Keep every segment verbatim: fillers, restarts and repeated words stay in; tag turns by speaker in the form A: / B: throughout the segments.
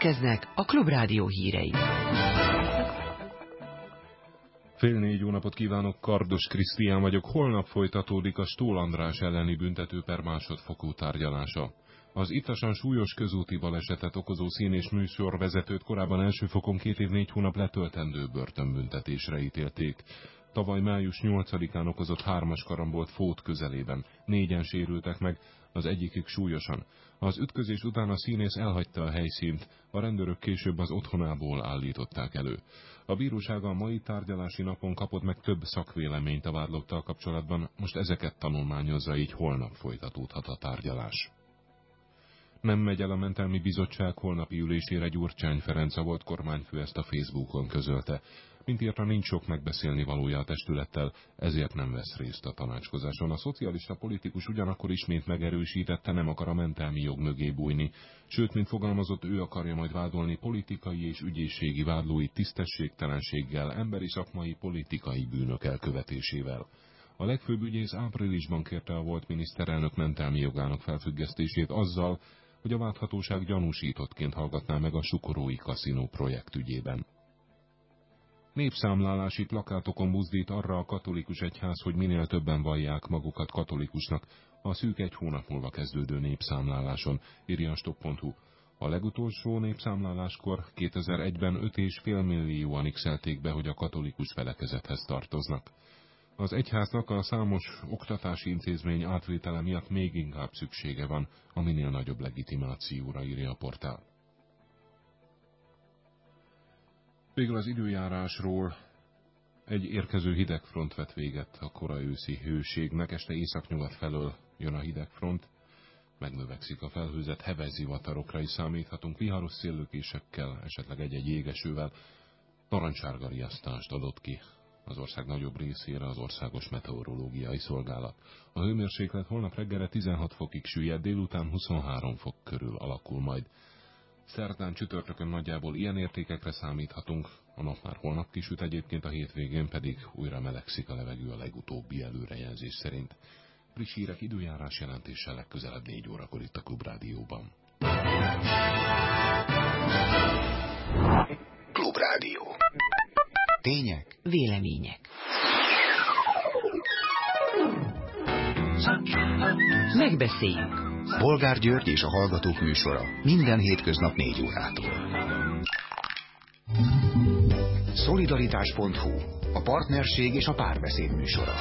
A: Következnek a Klubrádió hírei.
B: Fél négy, jó napot kívánok, Kardos Krisztián vagyok. Holnap folytatódik a Stól András elleni büntetőper másodfokú tárgyalása. Az ittasan súlyos közúti balesetet okozó szín- és műsorvezetőt korábban első fokon két év négy hónap letöltendő börtönbüntetésre ítélték. Tavaly május nyolcadikán okozott hármas karambolt Fót közelében. Négyen sérültek meg, az egyikük súlyosan. Az ütközés után a színész elhagyta a helyszínt, a rendőrök később az otthonából állították elő. A bíróság a mai tárgyalási napon kapott meg több szakvéleményt a vádlottal kapcsolatban, most ezeket tanulmányozza, így holnap folytatódhat a tárgyalás. Nem megy el a mentelmi bizottság holnapi ülésére, Gyurcsány Ferenc, a volt kormányfő ezt a Facebookon közölte. Mint írta, nincs sok megbeszélni valója a testülettel, ezért nem vesz részt a tanácskozáson. A szocialista politikus ugyanakkor ismét megerősítette, nem akar a mentelmi jog mögé bújni. Sőt, mint fogalmazott, ő akarja majd vádolni politikai és ügyészségi vádlói tisztességtelenséggel, emberi szakmai politikai bűnök elkövetésével. A legfőbb ügyész áprilisban kérte a volt miniszterelnök mentelmi jogának felfüggesztését azzal, hogy a vádhatóság gyanúsítottként hallgatná meg a Sukorói kaszinó projekt ügyében. Népszámlálási plakátokon buzdít arra a katolikus egyház, hogy minél többen vallják magukat katolikusnak a szűk egy hónap múlva kezdődő népszámláláson, írja a stop pont hu. A legutolsó népszámláláskor kétezer-egyben öt egész öt millióan x-elték be, hogy a katolikus felekezethez tartoznak. Az egyháznak a számos oktatási intézmény átvétele miatt még inkább szüksége van a minél nagyobb legitimációra, írja a portál. Végül az időjárásról. Egy érkező hidegfront vet véget a kora őszi hőségnek, este északnyugat felől jön a hidegfront, megnövekszik a felhőzet, heves zivatarokra is számíthatunk, viharos széllökésekkel, esetleg egy-egy jégesővel. Narancsárga riasztást adott ki az ország nagyobb részére az Országos Meteorológiai Szolgálat. A hőmérséklet holnap reggelre tizenhat fokig süllyed, délután huszonhárom fok körül alakul majd. Szerdán, csütörtökön nagyjából ilyen értékekre számíthatunk, a nap már holnap kisüt, egyébként a hétvégén pedig újra melegszik a levegő a legutóbbi előrejelzés szerint. Friss hírek, időjárás jelentéssel legközelebb négy órakor itt a Klubrádióban.
C: Klubrádió. Tények,
A: vélemények. Megbeszéljük.
C: Bolgár György és a Hallgatók műsora minden hétköznap négy órától. Szolidaritás pont hu, a partnerség és a párbeszéd műsora.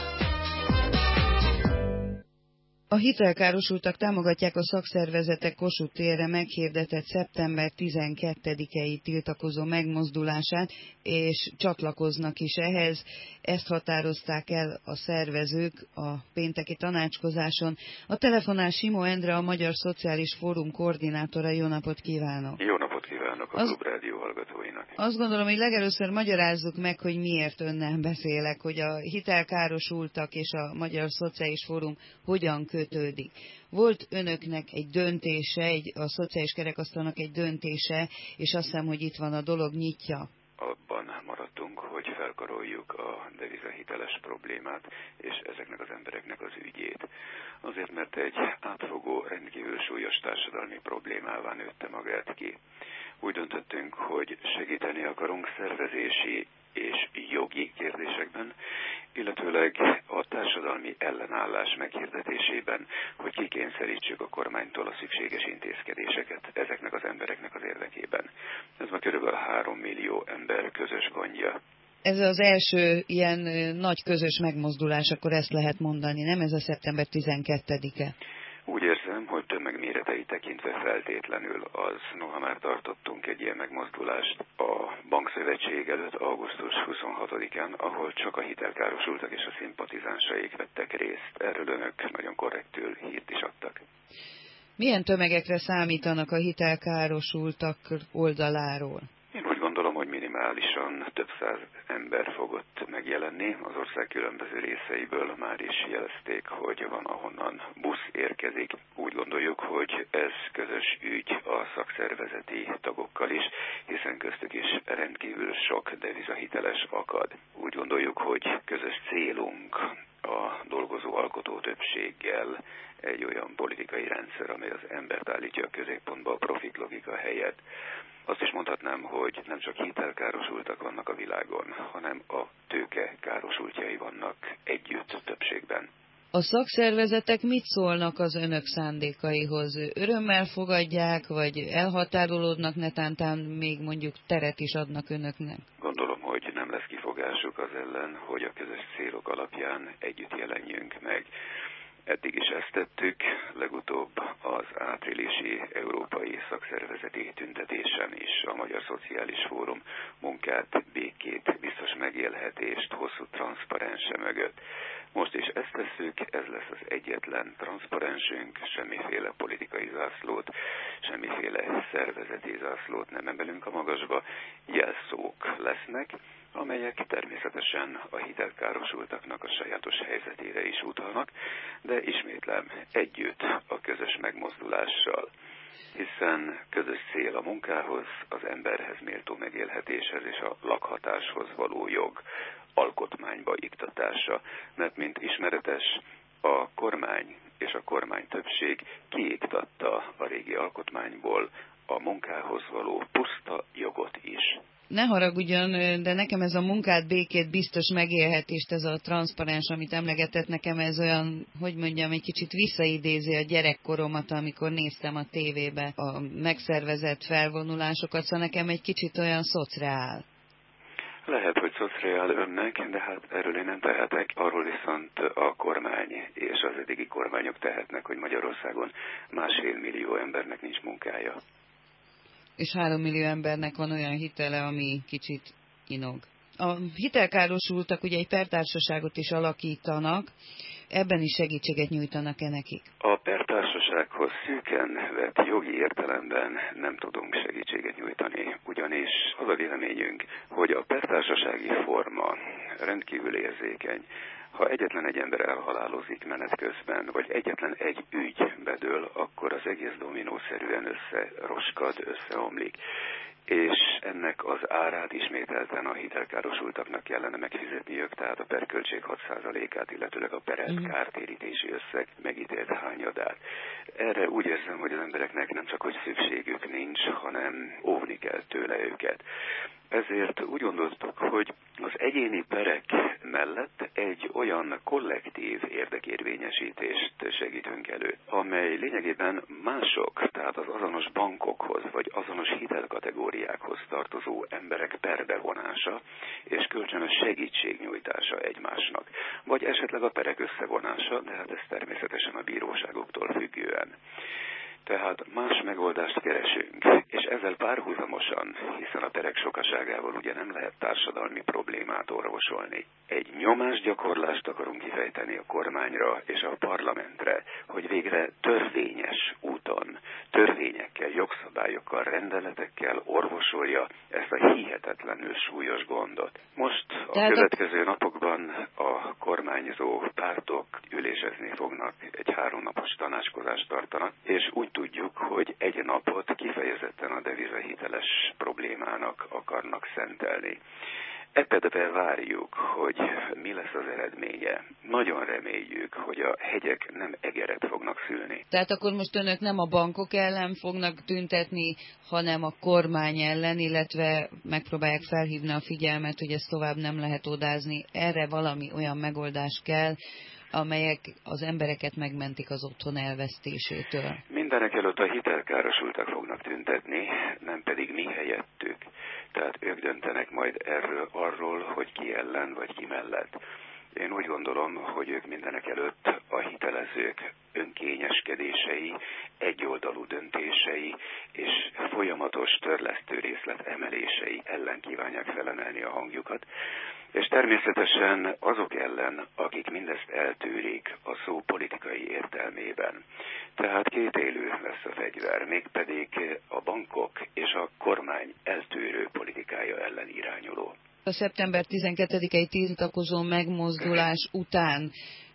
D: A hitelkárosultak támogatják a szakszervezetek Kossuth térre meghirdetett szeptember tizenkettedikei tiltakozó megmozdulását, és csatlakoznak is ehhez. Ezt határozták el a szervezők a pénteki tanácskozáson. A telefonál Simó Endre, a Magyar Szociális Fórum koordinátora. Jó napot kívánok!
E: Jó napot kívánok a
D: Az...
E: Klubrádió hallgatóinak!
D: Azt gondolom, hogy legelőször magyarázzuk meg, hogy miért önnel beszélek, hogy a hitelkárosultak és a Magyar Szociális Fórum hogyan kötődik. Volt önöknek egy döntése, egy, a Szociális Kerekasztalnak egy döntése, és azt hiszem, hogy itt van a dolog nyitja.
E: Abban maradtunk, hogy felkaroljuk a devizahiteles problémát, és ezeknek az embereknek az ügyét. Azért, mert egy átfogó, rendkívül súlyos társadalmi problémává nőtte magát ki. Úgy döntöttünk, hogy segíteni akarunk szervezési és jogi kérdésekben, illetőleg a társadalmi ellenállás meghirdetésében, hogy kikényszerítsük a kormánytól a szükséges intézkedéseket ezeknek az embereknek az érdekében. Ez ma körülbelül három millió ember közös gondja.
D: Ez az első ilyen nagy közös megmozdulás, akkor ezt lehet mondani, nem? Ez a szeptember tizenkettedike.
E: Úgy érzem, hogy tömegméretei tekintve feltétlenül az, noha már tartottunk egy ilyen megmozdulást a Bankszövetség előtt augusztus huszonhatodikán, ahol csak a hitelkárosultak és a szimpatizánsaik vettek részt. Erről önök nagyon korrektül hírt is adtak.
D: Milyen tömegekre számítanak a hitelkárosultak oldaláról?
E: Én úgy gondolom, hogy minimálisan több száz ember fogott megjelenni. Az ország különböző részeiből már is jelezték, hogy van, ahonnan busz érkezik. Úgy gondoljuk, hogy ez közös ügy a szakszervezeti tagokkal is, hiszen köztük is rendkívül sok devizahiteles akad. Úgy gondoljuk, hogy közös célunk a a dolgozó alkotó többséggel egy olyan politikai rendszer, amely az embert állítja a középpontba a profitlogika helyett. Azt is mondhatnám, hogy nem csak hitelkárosultak vannak a világon, hanem a tőke károsultjai vannak együtt többségben.
D: A szakszervezetek mit szólnak az önök szándékaihoz? Örömmel fogadják, vagy elhatárolódnak, netántán még mondjuk teret is adnak önöknek?
E: Gondolom, hogy nem lesz kifogásuk az ellen, hogy a közös célok alapján együtt jelenjünk meg. Eddig is ezt tettük, legutóbb az áprilisi európai szakszervezeti tüntetésen is a Magyar Szociális Fórum munkát, békét, biztos megélhetést, hosszú transzparense mögött. Most is ezt tesszük, ez lesz az egyetlen transzparensünk, semmiféle politikai zászlót, semmiféle szervezeti zászlót nem emelünk a magasba, jelszók lesznek, amelyek természetesen a hitelkárosultaknak a sajátos helyzetére is utalnak, de ismétlem együtt a közös megmozdulással, hiszen közös cél a munkához, az emberhez méltó megélhetéshez és a lakhatáshoz való jog alkotmányba iktatása, mert mint ismeretes, a kormány és a kormány többség kiiktatta a régi alkotmányból a munkához való puszta jogot is.
D: Ne haragudjon, de nekem ez a munkát, békét, biztos megélhetést, ez a transzparens, amit emlegetett, nekem ez olyan, hogy mondjam, egy kicsit visszaidézi a gyerekkoromat, amikor néztem a tévébe a megszervezett felvonulásokat, szóval nekem egy kicsit olyan szociál.
E: Lehet, hogy szociál önnek, de hát erről én nem tehetek. Arról viszont a kormány és az eddigi kormányok tehetnek, hogy Magyarországon másfél millió embernek nincs munkája.
D: És három millió embernek van olyan hitele, ami kicsit inog. A hitelkárosultak ugye egy pertársaságot is alakítanak, ebben is segítséget nyújtanak-e nekik?
E: A pertársasághoz szűken vett jogi értelemben nem tudunk segítséget nyújtani, ugyanis az a véleményünk, hogy a pertársasági forma rendkívül érzékeny. Ha egyetlen egy ember elhalálozik menet közben, vagy egyetlen egy ügy bedől, akkor az egész dominószerűen összeroskad, összeomlik. És ennek az árát ismételten a hitelkárosultaknak kellene megfizetniük, tehát a perköltség hat százalékát, illetőleg a perelt kártérítési összeg megítélt hányadát. Erre úgy érzem, hogy az embereknek nem csak hogy szükségük nincs, hanem óvni kell tőle őket. Ezért úgy gondoltuk, hogy az egyéni perek mellett egy olyan kollektív érdekérvényesítést segítünk elő, amely lényegében mások, tehát az azonos bankokhoz vagy azonos hitelkategóriákhoz tartozó emberek perbevonása és kölcsönös segítségnyújtása egymásnak, vagy esetleg a perek összevonása, de hát ez természetesen a bíróságoktól függően. Tehát más megoldást keresünk, és ezzel párhuzamosan, hiszen a perek sokaságával ugye nem lehet társadalmi problémát orvosolni. Egy nyomásgyakorlást akarunk kifejteni a kormányra és a parlamentre, hogy végre törvényes úton, törvényekkel, jogszabályokkal, rendeletekkel orvosolja ezt a hihetetlenül súlyos gondot. Most a Tehát következő napokban a kormányzó pártok ülésezni fognak, egy háromnapos tanácskozást tartanak, és úgy tudjuk, hogy egy napot kifejezetten a devizahiteles problémának akarnak szentelni. Epedbe várjuk, hogy mi lesz az eredménye. Nagyon reméljük, hogy a hegyek nem egeret fognak szülni.
D: Tehát akkor most önök nem a bankok ellen fognak tüntetni, hanem a kormány ellen, illetve megpróbálják felhívni a figyelmet, hogy ezt tovább nem lehet odázni. Erre valami olyan megoldás kell, amelyek az embereket megmentik az otthon elvesztésétől.
E: Mindenek előtt a hitelkárosultak fognak tüntetni, nem pedig mi helyettük. Tehát ők döntenek majd erről, arról, hogy ki ellen vagy ki mellett. Én úgy gondolom, hogy ők mindenek előtt a hitelezők önkényeskedései, egyoldalú döntései és folyamatos törlesztő részlet emelései ellen kívánják felemelni a hangjukat, és természetesen azok ellen, akik mindezt eltűrik a szó politikai értelmében. Tehát kétélű lesz a fegyver, mégpedig a bankok és a kormány eltűrő politikája ellen irányuló.
D: A szeptember tizenkettedikei tiltakozó megmozdulás után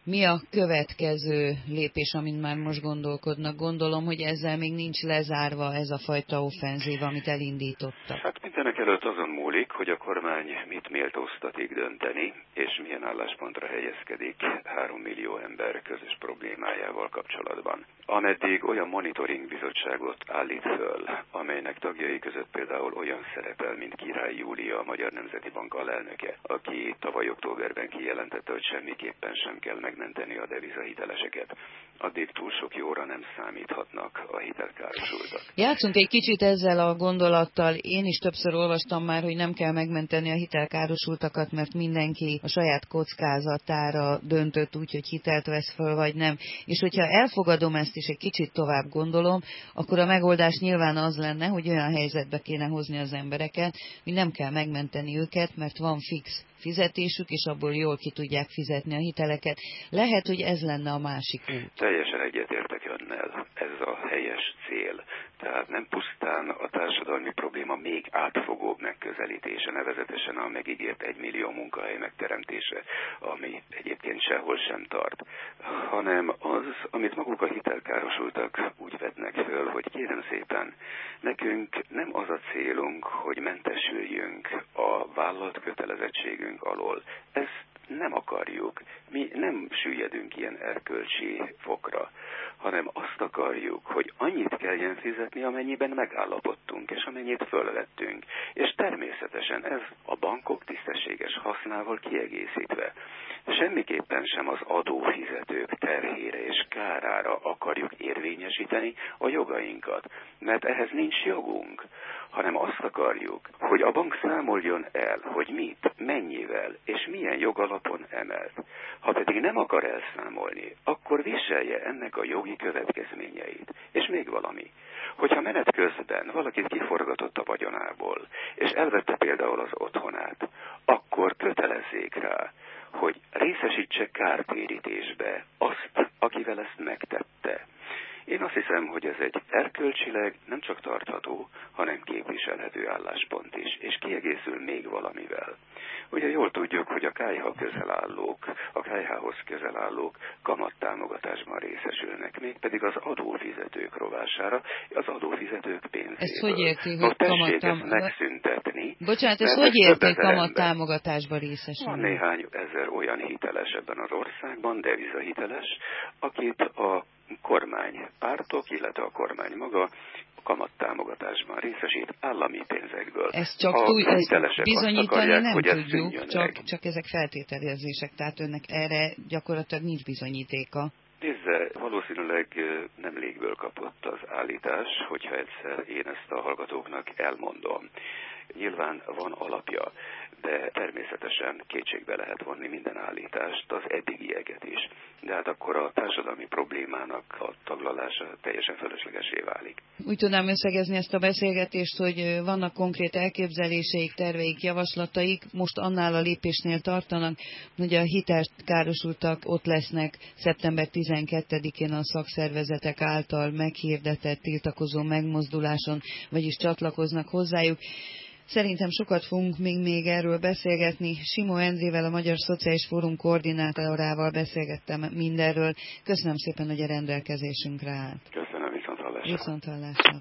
D: Mi a következő lépés, amin már most gondolkodnak? Gondolom, hogy ezzel még nincs lezárva ez a fajta offenzív, amit elindítottak.
E: Hát mindenek előtt azon múlik, hogy a kormány mit méltóztatik dönteni, és milyen álláspontra helyezkedik három millió ember közös problémájával kapcsolatban. Ameddig olyan monitoring bizottságot állít föl, amelynek tagjai között például olyan szerepel, mint Király Júlia, a Magyar Nemzeti Bank alelnöke, aki tavaly októberben kijelentette, hogy semmiképpen sem kell megmenteni a devizahiteleseket. Addig túl sok jóra nem számíthatnak a hitelkárosultak.
D: Játszunk egy kicsit ezzel a gondolattal. Én is többször olvastam már, hogy nem kell megmenteni a hitelkárosultakat, mert mindenki a saját kockázatára döntött úgy, hogy hitelt vesz föl, vagy nem. És hogyha elfogadom ezt, és egy kicsit tovább gondolom, akkor a megoldás nyilván az lenne, hogy olyan helyzetbe kéne hozni az embereket, hogy nem kell megmenteni őket, mert van fix fizetésük, és abból jól ki tudják fizetni a hiteleket. Lehet, hogy ez lenne a másik út.
E: Teljesen egyetértek önnel. Ez a helyes cél. Tehát nem pusztán a társadalmi probléma még átfogóbb megközelítése, nevezetesen a megígért egymillió munkahely megteremtése, ami egyébként sehol sem tart, hanem az, amit maguk a hitelkárosultak úgy vetnek föl, hogy kérem szépen, nekünk nem az a célunk, hogy mentesüljünk a vállalt kötelezettségünk alól. Ezt nem akarjuk. Mi nem süllyedünk ilyen erkölcsi fokra, hanem azt akarjuk, hogy annyit kelljen fizetni, amennyiben megállapodtunk, és amennyit fölvettünk. És természetesen ez a bankok tisztességes hasznával kiegészítve. Semmiképpen sem az adófizetők terhére és kárára akarjuk érvényesíteni a jogainkat, mert ehhez nincs jogunk, hanem azt akarjuk, hogy a bank számoljon el, hogy mit, mennyivel és milyen jogalapon emelt. Ha pedig nem akar elszámolni, akkor viselje ennek a jogi következményeit. És még valami, hogyha menet közben valakit kiforgatott a vagyonából, és elvette például az otthonát, akkor kötelezzék rá, hogy részesítse kártérítésbe azt, akivel ezt megtette. Én azt hiszem, hogy ez egy erkölcsileg nem csak tartható, hanem képviselhető álláspont is, és kiegészül még valamivel. Ugye jól tudjuk, hogy a ká jé há közelállók, a ká jé há-hoz közelállók kamattámogatásban részesülnek, mégpedig az adófizetők rovására, az adófizetők pénzéből.
D: Ezt hogy érti,
E: hogy
D: hogy
E: kamattámogatásban megszüntetni?
D: Bocsánat, ezt hogy érti, hogy kamattámogatásban részesül?
E: Van néhány ezer olyan hiteles ebben az országban, devizahiteles, akit a kormány pártok, illetve a kormány maga kamattámogatásban részesít állami pénzekből.
D: Ezt csak túl, ezt bizonyítani akarják, nem tudjuk, csak, csak ezek feltételezések, tehát önnek erre gyakorlatilag nincs bizonyítéka.
E: Nézze, valószínűleg nem légből kapott az állítás, hogyha egyszer én ezt a hallgatóknak elmondom. Nyilván van alapja, de természetesen kétségbe lehet vonni minden állítást, az eddigieket is. De hát akkor a társadalmi problémának a taglalása teljesen fölöslegesé válik.
D: Úgy tudnám összegezni ezt a beszélgetést, hogy vannak konkrét elképzeléseik, terveik, javaslataik, most annál a lépésnél tartanak, hogy a hitelkárosultak ott lesznek szeptember tizenkettedikén a szakszervezetek által meghirdetett tiltakozó megmozduláson, vagyis csatlakoznak hozzájuk. Szerintem sokat fogunk még, még erről beszélgetni. Simó Endrével, a Magyar Szociális Fórum koordinátorával beszélgettem mindenről. Köszönöm szépen, hogy a rendelkezésünkre állt.
E: Köszönöm, viszonthallásra.
D: Viszonthallásra.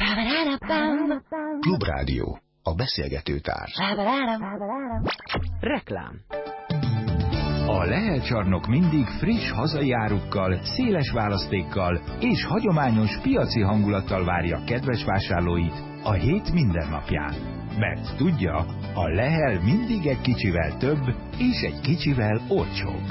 C: Klubrádió, a beszélgető társ.
A: Reklám.
F: A Lehel csarnok mindig friss hazai árukkal, széles választékkal és hagyományos piaci hangulattal várja kedves vásárlóit a hét minden napján. Mert tudja, a Lehel mindig egy kicsivel több és egy kicsivel olcsóbb.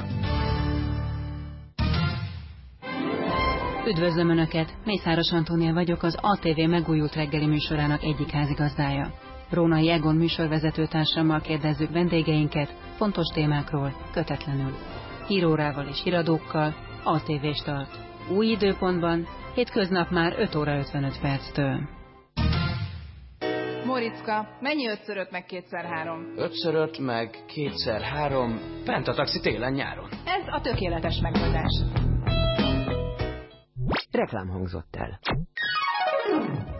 G: Üdvözlöm Önöket! Mészáros Antónia vagyok, az á té vé megújult reggeli műsorának egyik házigazdája. Rónai Egon műsorvezetőtársammal kérdezzük vendégeinket fontos témákról, kötetlenül. Hírórával és híradókkal, á té vé Start. Új időpontban, hétköznap már öt óra ötvenöt perctől.
H: Móricka, mennyi ötször öt meg kétszer három?
I: ötször öt meg kétszer három, bent a taxi télen-nyáron.
H: Ez a tökéletes megoldás.
A: Reklám hangzott el.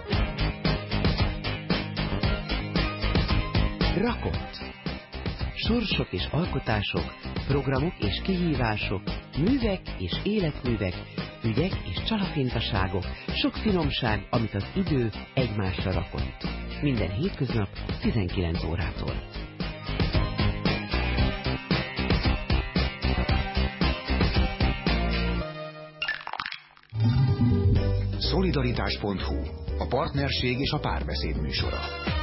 A: Rakott. sorsok és alkotások, programok és kihívások, művek és életművek, ügyek és csalafintaságok, sok finomság, amit az idő egymásra rakott. Minden hétköznap tizenkilenc órától.
C: Szolidaritás pont hu, a partnerség és a párbeszéd műsora.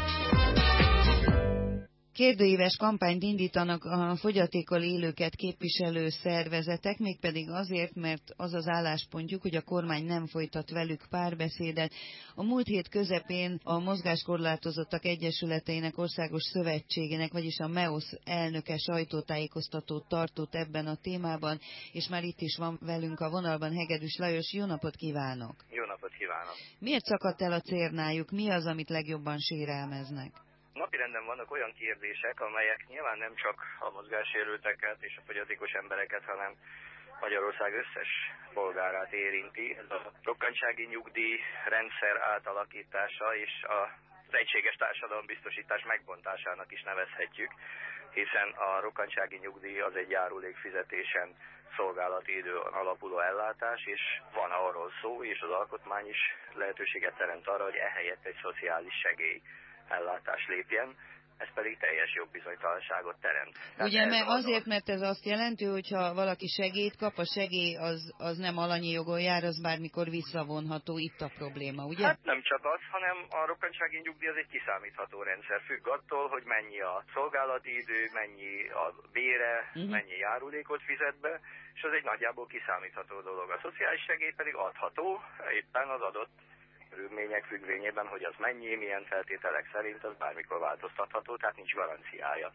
D: Kérdőíves kampányt indítanak a fogyatékkal élőket képviselő szervezetek, mégpedig azért, mert az az álláspontjuk, hogy a kormány nem folytat velük párbeszédet. A múlt hét közepén a Mozgáskorlátozottak Egyesületeinek Országos Szövetségének, vagyis a MEOSZ elnöke sajtótájékoztatót tartott ebben a témában, és már itt is van velünk a vonalban Hegedűs Lajos. Jó napot kívánok!
J: Jó napot kívánok!
D: Miért szakadt el a cérnájuk? Mi az, amit legjobban sérelmeznek?
J: Napirenden vannak olyan kérdések, amelyek nyilván nem csak a mozgássérülteket és a fogyatékos embereket, hanem Magyarország összes polgárát érinti. Ez a rokkantsági nyugdíj rendszer átalakítása és az egységes társadalombiztosítás megbontásának is nevezhetjük, hiszen a rokkantsági nyugdíj az egy járulékfizetésen szolgálati időn alapuló ellátás, és van arról szó, és az alkotmány is lehetőséget teremt arra, hogy ehelyett egy szociális segély ellátás lépjen, ez pedig teljes jogbizonytalanságot teremt. Tehát
D: ugye, mert azért,
J: a...
D: mert ez azt jelenti, hogy ha valaki segélyt kap, a segély az, az nem alanyi jogon jár, az bármikor visszavonható, itt a probléma, ugye?
J: Hát nem csak az, hanem a rokkantsági nyugdíj az egy kiszámítható rendszer, függ attól, hogy mennyi a szolgálati idő, mennyi a bére, uh-huh. mennyi járulékot fizet be, és az egy nagyjából kiszámítható dolog. A szociális segély pedig adható, éppen az adott körülmények függvényében, hogy az mennyi, milyen feltételek szerint, az bármikor változtatható, tehát nincs garanciája.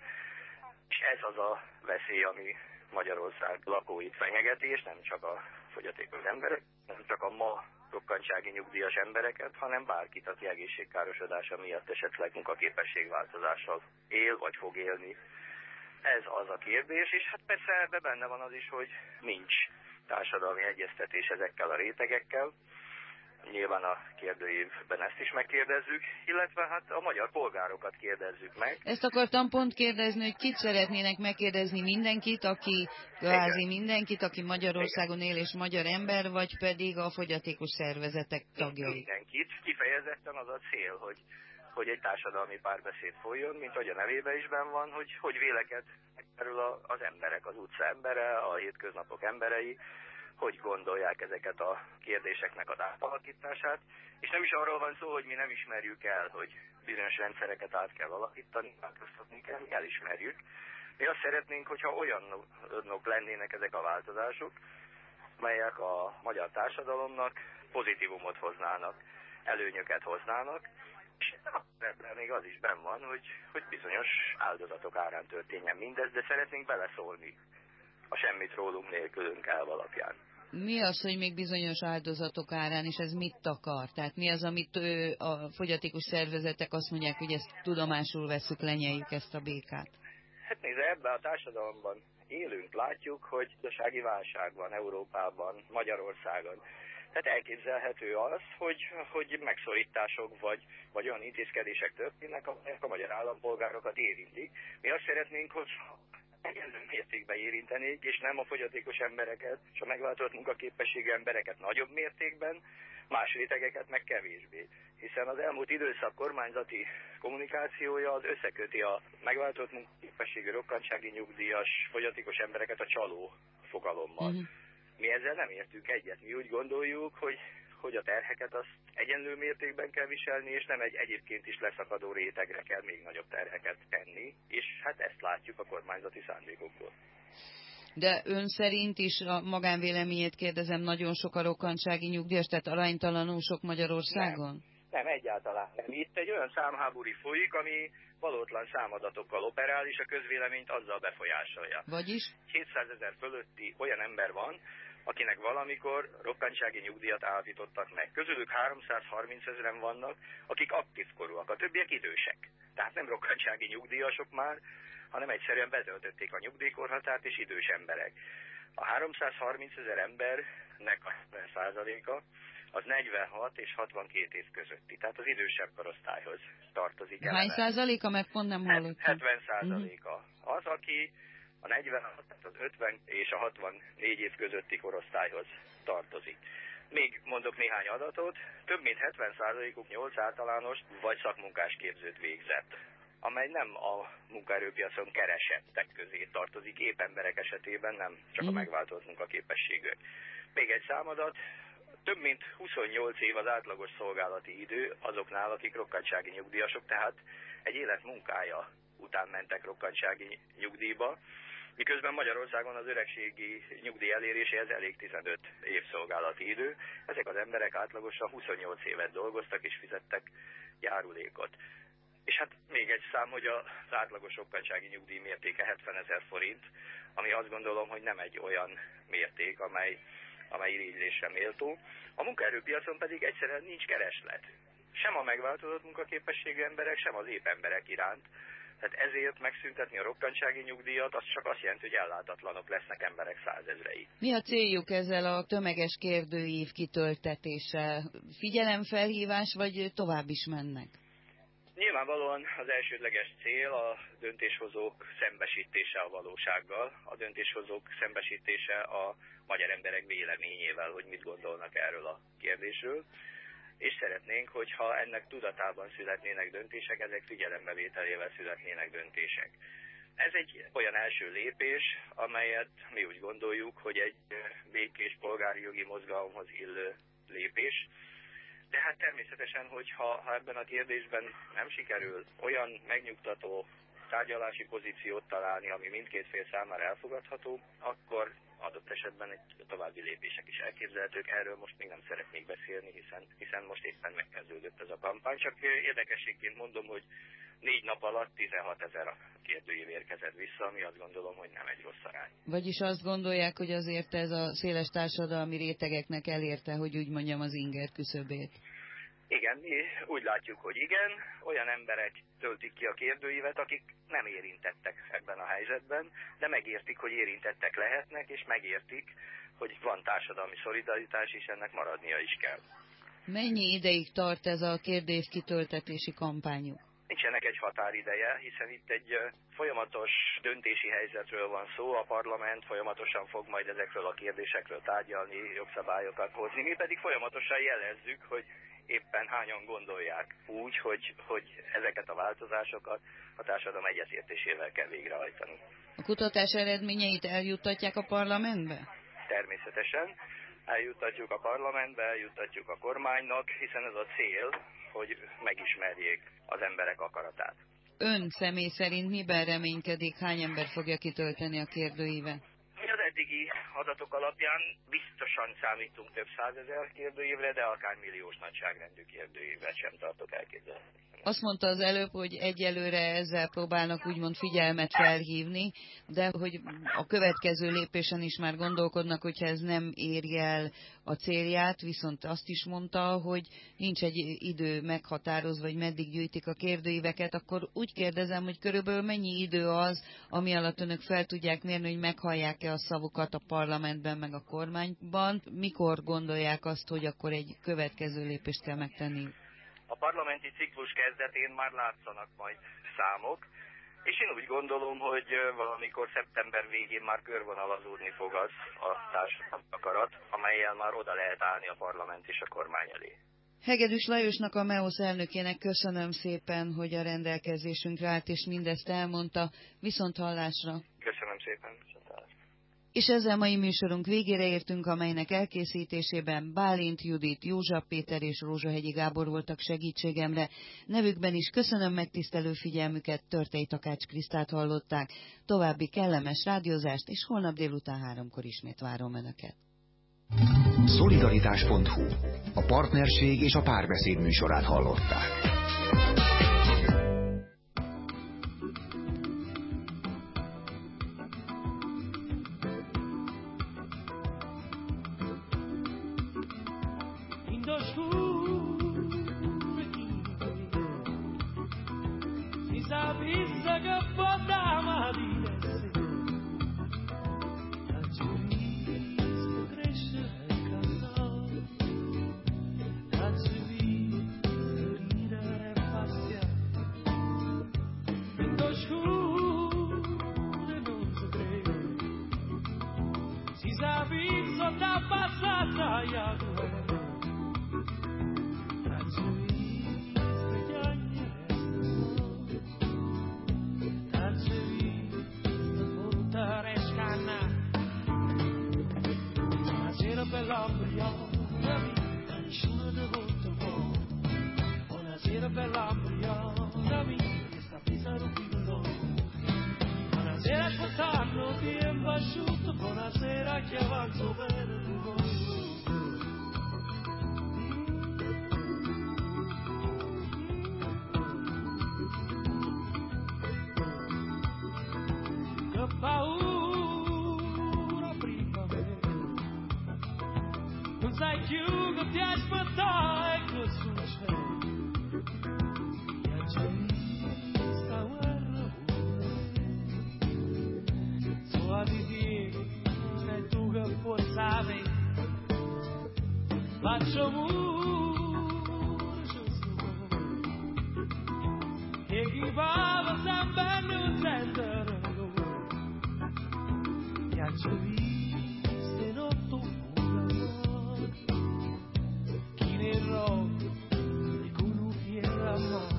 J: És ez az a veszély, ami Magyarország lakóit fenyegeti, és nem csak a fogyatékos emberek, nem csak a ma rokkantsági nyugdíjas embereket, hanem bárkit, aki egészségkárosodása miatt esetleg munkaképességváltozással él, vagy fog élni. Ez az a kérdés, és hát persze ebben benne van az is, hogy nincs társadalmi egyeztetés ezekkel a rétegekkel. Nyilván a kérdőívben ezt is megkérdezzük, illetve hát a magyar polgárokat kérdezzük meg.
D: Ezt akartam pont kérdezni, hogy kit szeretnének megkérdezni, mindenkit, aki kvázi mindenkit, aki Magyarországon él és magyar ember, vagy pedig a fogyatékos szervezetek tagjai?
J: Mindenkit. Kifejezetten az a cél, hogy, hogy egy társadalmi párbeszéd folyjon, mint ahogy a nevében is benn van, hogy, hogy véleket erről az emberek, az utca embere, a hétköznapok emberei, hogy gondolják ezeket a kérdéseknek az átalakítását, és nem is arról van szó, hogy mi nem ismerjük el, hogy bizonyos rendszereket át kell alakítani, változtatni kell, mi elismerjük. Mi azt szeretnénk, hogyha olyanok lennének ezek a változások, melyek a magyar társadalomnak pozitívumot hoznának, előnyöket hoznának, és ebben még az is benn van, hogy, hogy bizonyos áldozatok árán történjen mindez, de szeretnénk beleszólni a semmit rólunk nélkülünk elv alapján.
D: Mi az, hogy még bizonyos áldozatok árán, és ez mit akar? Tehát mi az, amit ő, a fogyatékos szervezetek azt mondják, hogy ezt tudomásul veszük, lenyeljük ezt a békát?
J: Hát nézze, ebben a társadalomban élünk, látjuk, hogy gazdasági válság van Európában, Magyarországon. Tehát elképzelhető az, hogy, hogy megszorítások vagy, vagy olyan intézkedések történnek, amelyek a magyar állampolgárokat érintik. Mi azt szeretnénk, hogy egyenlő mértékben érintenék, és nem a fogyatékos embereket, és a megváltozott munkaképességű embereket nagyobb mértékben, más rétegeket meg kevésbé. Hiszen az elmúlt időszak kormányzati kommunikációja az összeköti a megváltozott munkaképességű rokkantsági nyugdíjas fogyatékos embereket a csaló fogalommal. Uh-huh. Mi ezzel nem értünk egyet. Mi úgy gondoljuk, hogy, hogy a terheket azt egyenlő mértékben kell viselni, és nem egy egyébként is leszakadó rétegre kell még nagyobb terheket tenni, és hát ezt látjuk a kormányzati szándékokból.
D: De ön szerint is, a magánvéleményét kérdezem, nagyon sok a rokkantsági nyugdíjas, tehát aránytalanul sok Magyarországon?
J: Nem, nem, egyáltalán nem. Itt egy olyan számháború folyik, ami valótlan számadatokkal operál, és a közvéleményt azzal befolyásolja.
D: Vagyis?
J: kétszázezer fölötti olyan ember van, akinek valamikor rokkantsági nyugdíjat állapítottak meg. Közülük háromszázharmincezren vannak, akik aktív korúak, a többiek idősek. Tehát nem rokkantsági nyugdíjasok már, hanem egyszerűen betöltötték a nyugdíjkorhatárt, és idős emberek. A háromszázharmincezer embernek a hetven százaléka az negyvenhat és hatvankét év közötti, tehát az idősebb korosztályhoz tartozik.
D: Hány százaléka, mert pont nem hallottam?
J: hetven százaléka. Az, aki a negyvenhat, tehát az ötven és a hatvannégy év közötti korosztályhoz tartozik. Még mondok néhány adatot, több mint hetven százalékuk nyolc általános vagy szakmunkás képzőt végzett, amely nem a munkaerőpiacon keresettek közé tartozik, épp emberek esetében nem csak a megváltozott munkaképességűek. Még egy számadat, több mint huszonnyolc év az átlagos szolgálati idő azoknál, akik rokkantsági nyugdíjasok, tehát egy élet munkája után mentek rokkantsági nyugdíjba, miközben Magyarországon az öregségi nyugdíj eléréséhez elég tizenöt év szolgálati idő. Ezek az emberek átlagosan huszonnyolc évet dolgoztak és fizettek járulékot. És hát még egy szám, hogy az átlagos rokkantsági nyugdíj mértéke hetvenezer forint, ami azt gondolom, hogy nem egy olyan mérték, amely, amely irigylésre méltó. A munkaerőpiacon pedig egyszerűen nincs kereslet. Sem a megváltozott munkaképességű emberek, sem az épp emberek iránt. Tehát ezért megszüntetni a rokkantsági nyugdíjat, az csak azt jelenti, hogy ellátatlanok lesznek emberek százezrei.
D: Mi a céljuk ezzel a tömeges kérdőív kitöltetése? Figyelemfelhívás, vagy tovább is mennek?
J: Nyilvánvalóan az elsődleges cél a döntéshozók szembesítése a valósággal, a döntéshozók szembesítése a magyar emberek véleményével, hogy mit gondolnak erről a kérdésről. És szeretnénk, hogyha ennek tudatában születnének döntések, ezek figyelembevételével születnének döntések. Ez egy olyan első lépés, amelyet mi úgy gondoljuk, hogy egy békés polgári jogi mozgalomhoz illő lépés. De hát természetesen, hogyha ha ebben a kérdésben nem sikerül olyan megnyugtató tárgyalási pozíciót találni, ami mindkét fél számára elfogadható, akkor adott esetben egy további lépések is elképzelhetők. Erről most még nem szeretnék beszélni, hiszen, hiszen most éppen megkezdődött ez a kampány. Csak érdekességként mondom, hogy négy nap alatt tizenhatezer kérdőív érkezett vissza, ami azt gondolom, hogy nem egy rossz arány.
D: Vagyis azt gondolják, hogy azért ez a széles társadalmi rétegeknek elérte, hogy úgy mondjam, az inger küszöbét.
J: Igen, mi úgy látjuk, hogy igen, olyan emberek töltik ki a kérdőívet, akik nem érintettek ebben a helyzetben, de megértik, hogy érintettek lehetnek, és megértik, hogy van társadalmi szolidaritás, és ennek maradnia is kell.
D: Mennyi ideig tart ez a kérdés kitöltetési kampányuk?
J: Nincsenek egy határideje, hiszen itt egy folyamatos döntési helyzetről van szó, a parlament folyamatosan fog majd ezekről a kérdésekről tárgyalni, jogszabályokat hozni, mi pedig folyamatosan jelezzük, hogy éppen hányan gondolják úgy, hogy, hogy ezeket a változásokat a társadalom egyetértésével kell végrehajtani.
D: A kutatás eredményeit eljuttatják a parlamentbe?
J: Természetesen. Eljuttatjuk a parlamentbe, eljuttatjuk a kormánynak, hiszen ez a cél, hogy megismerjék az emberek akaratát.
D: Ön személy szerint miben reménykedik, hány ember fogja kitölteni a kérdőívet?
J: Mi az eddigi adatok alapján biztosan számítunk több százezer kérdőívre, de akár milliós nagyságrendű kérdőívet sem tartok elképzelni.
D: Azt mondta az előbb, hogy egyelőre ezzel próbálnak úgymond figyelmet felhívni, de hogy a következő lépésen is már gondolkodnak, hogyha ez nem éri el a célját, viszont azt is mondta, hogy nincs egy idő meghatározva, hogy meddig gyűjtik a kérdőíveket, akkor úgy kérdezem, hogy körülbelül mennyi idő az, ami alatt önök fel tudják mérni, hogy meghallják-e a szavukat a parlamentben, meg a kormányban, mikor gondolják azt, hogy akkor egy következő lépést kell megtenni?
J: A parlamenti ciklus kezdetén már látszanak majd számok, és én úgy gondolom, hogy valamikor szeptember végén már körvonalazódni fog az a társadalmi akarat, amellyel már oda lehet állni a parlament és a kormány elé.
D: Hegedűs Lajosnak, a MEOSZ elnökének köszönöm szépen, hogy a rendelkezésünkre állt, és mindezt elmondta. Viszont hallásra!
J: Köszönöm szépen!
D: És ezzel mai műsorunk végére értünk, amelynek elkészítésében Bálint Judit, József Péter és Rózsahegyi Gábor voltak segítségemre. Nevükben is köszönöm megtisztelő figyelmüket, Törtei Takács Krisztát hallották. További kellemes rádiózást, és holnap délután háromkor ismét várom Önöket.
C: Szolidaritás pont hu. A partnerség és a párbeszéd műsorát hallották.
K: forza visto da passata ya Buonasera bella Brianna, nessuno di volta buono. Buonasera bella Brianna, che sta pisando pillo. Buonasera ascoltando bien basciuto, buonasera che avanzo bene lungo. Che paura prima me. Non sai più che ti aspettare che succede. E c'è questa guerra sua di te e tu che puoi sapere. Faccio muro giusto e chi va sempre non sente e c'è viste notte e con un fiero a mano.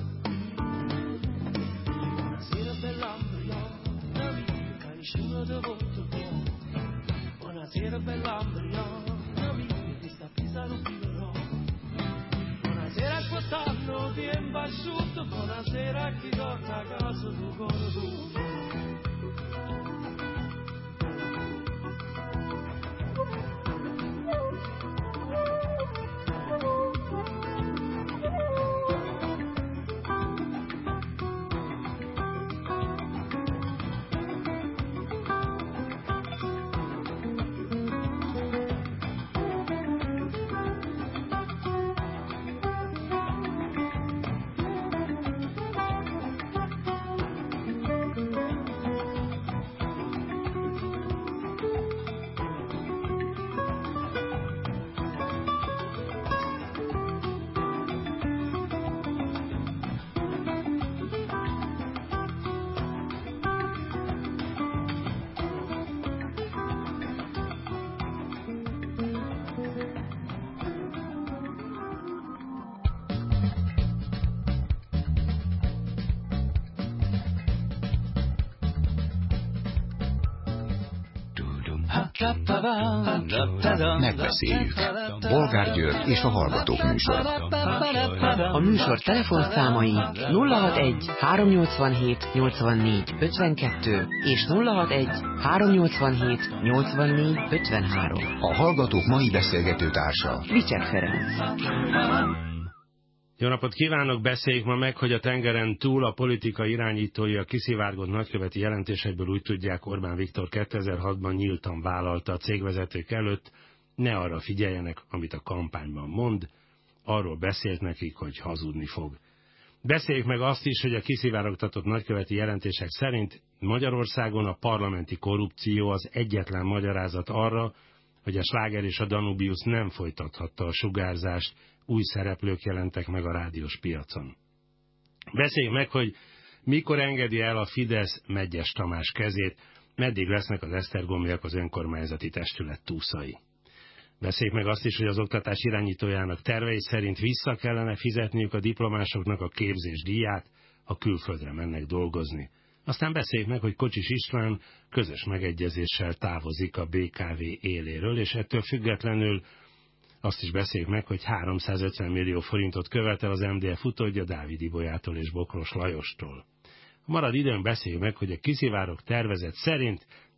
K: Buonasera bella Brianna, che nessuno di volta buono. Buonasera bella Brianna, che sta pisando un filo. Buonasera ascoltando bien basciuto, buonasera chi torna a casa tu con tu.
C: Megbeszéljük. Bolgár György és a Hallgatók műsora.
A: A műsor telefonszámai nulla hatvanegy háromnyolcvanhét nyolcvannégy ötvenkettő és nulla hatvanegy háromnyolcvanhét nyolcvannégy ötvenhárom.
C: A Hallgatók mai beszélgető társa
A: Vicsek Ferenc.
K: Jó napot kívánok! Beszéljük ma meg, hogy a tengeren túl a politika irányítói a kiszivárgott nagyköveti jelentésekből úgy tudják, Orbán Viktor kétezer-hatban nyíltan vállalta a cégvezetők előtt, ne arra figyeljenek, amit a kampányban mond, arról beszélt nekik, hogy hazudni fog. Beszéljük meg azt is, hogy a kiszivárogtatott nagyköveti jelentések szerint Magyarországon a parlamenti korrupció az egyetlen magyarázat arra, hogy a Sláger és a Danubius nem folytathatta a sugárzást, új szereplők jelentek meg a rádiós piacon. Beszéljük meg, hogy mikor engedi el a Fidesz Medgyes Tamás kezét, meddig lesznek az esztergomiak az önkormányzati testület túszai. Beszéljük meg azt is, hogy az oktatás irányítójának tervei szerint vissza kellene fizetniük a diplomásoknak a képzés díját, ha külföldre mennek dolgozni. Aztán beszéljük meg, hogy Kocsis István közös megegyezéssel távozik a bé ká vé éléről, és ettől függetlenül azt is beszéljük meg, hogy háromszázötven millió forintot követel az em dé ef utódja Dávid Ibolyától és Bokros Lajostól. A marad időn beszéljük meg, hogy a kiszivárok tervezet szerint